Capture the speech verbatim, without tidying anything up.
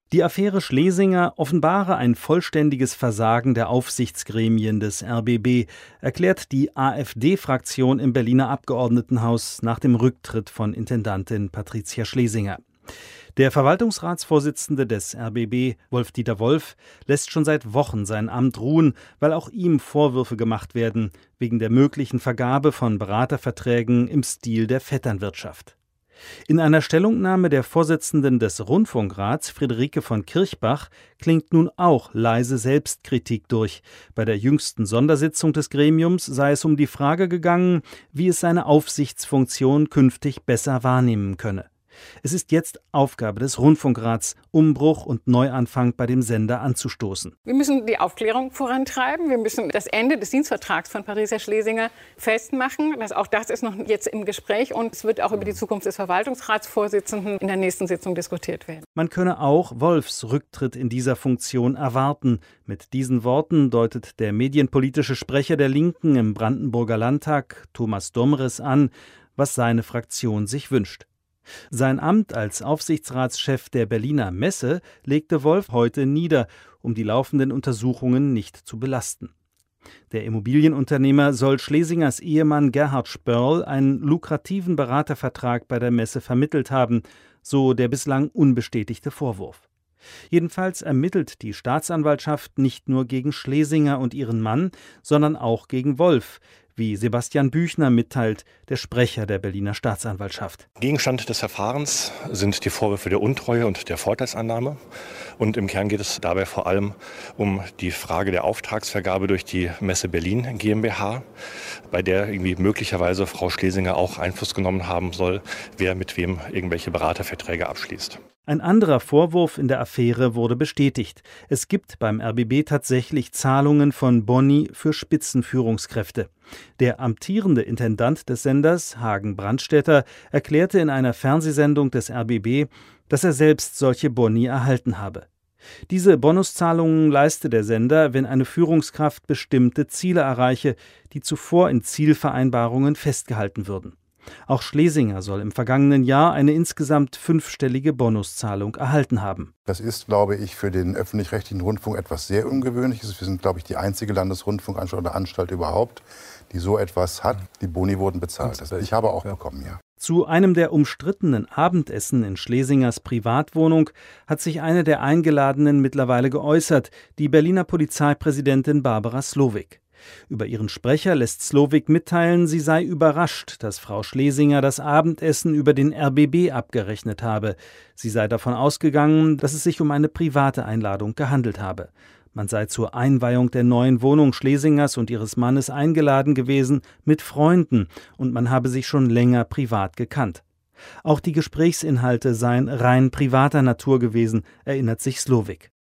Die Affäre Schlesinger offenbare ein vollständiges Versagen der Aufsichtsgremien des R B B, erklärt die AfD-Fraktion im Berliner Abgeordnetenhaus nach dem Rücktritt von Intendantin Patricia Schlesinger. Der Verwaltungsratsvorsitzende des R B B, Wolf-Dieter Wolf, lässt schon seit Wochen sein Amt ruhen, weil auch ihm Vorwürfe gemacht werden, wegen der möglichen Vergabe von Beraterverträgen im Stil der Vetternwirtschaft. In einer Stellungnahme der Vorsitzenden des Rundfunkrats, Friederike von Kirchbach, klingt nun auch leise Selbstkritik durch. Bei der jüngsten Sondersitzung des Gremiums sei es um die Frage gegangen, wie es seine Aufsichtsfunktion künftig besser wahrnehmen könne. Es ist jetzt Aufgabe des Rundfunkrats, Umbruch und Neuanfang bei dem Sender anzustoßen. Wir müssen die Aufklärung vorantreiben. Wir müssen das Ende des Dienstvertrags von Patricia Schlesinger festmachen. Das, auch das ist noch jetzt im Gespräch und es wird auch über die Zukunft des Verwaltungsratsvorsitzenden in der nächsten Sitzung diskutiert werden. Man könne auch Wolfs Rücktritt in dieser Funktion erwarten. Mit diesen Worten deutet der medienpolitische Sprecher der Linken im Brandenburger Landtag, Thomas Domres, an, was seine Fraktion sich wünscht. Sein Amt als Aufsichtsratschef der Berliner Messe legte Wolf heute nieder, um die laufenden Untersuchungen nicht zu belasten. Der Immobilienunternehmer soll Schlesingers Ehemann Gerhard Spörl einen lukrativen Beratervertrag bei der Messe vermittelt haben, so der bislang unbestätigte Vorwurf. Jedenfalls ermittelt die Staatsanwaltschaft nicht nur gegen Schlesinger und ihren Mann, sondern auch gegen Wolf, wie Sebastian Büchner mitteilt, der Sprecher der Berliner Staatsanwaltschaft. Gegenstand des Verfahrens sind die Vorwürfe der Untreue und der Vorteilsannahme. Und im Kern geht es dabei vor allem um die Frage der Auftragsvergabe durch die Messe Berlin GmbH, bei der irgendwie möglicherweise Frau Schlesinger auch Einfluss genommen haben soll, wer mit wem irgendwelche Beraterverträge abschließt. Ein anderer Vorwurf in der Affäre wurde bestätigt. Es gibt beim R B B tatsächlich Zahlungen von Boni für Spitzenführungskräfte. Der amtierende Intendant des Senders, Hagen Brandstätter, erklärte in einer Fernsehsendung des R B B, dass er selbst solche Boni erhalten habe. Diese Bonuszahlungen leiste der Sender, wenn eine Führungskraft bestimmte Ziele erreiche, die zuvor in Zielvereinbarungen festgehalten würden. Auch Schlesinger soll im vergangenen Jahr eine insgesamt fünfstellige Bonuszahlung erhalten haben. Das ist, glaube ich, für den öffentlich-rechtlichen Rundfunk etwas sehr Ungewöhnliches. Wir sind, glaube ich, die einzige Landesrundfunkanstalt oder Anstalt überhaupt, die so etwas hat. Die Boni wurden bezahlt. Das ich habe auch bekommen, ja. Zu einem der umstrittenen Abendessen in Schlesingers Privatwohnung hat sich eine der Eingeladenen mittlerweile geäußert, die Berliner Polizeipräsidentin Barbara Slowik. Über ihren Sprecher lässt Slowik mitteilen, sie sei überrascht, dass Frau Schlesinger das Abendessen über den R B B abgerechnet habe. Sie sei davon ausgegangen, dass es sich um eine private Einladung gehandelt habe. Man sei zur Einweihung der neuen Wohnung Schlesingers und ihres Mannes eingeladen gewesen mit Freunden und man habe sich schon länger privat gekannt. Auch die Gesprächsinhalte seien rein privater Natur gewesen, erinnert sich Slowik.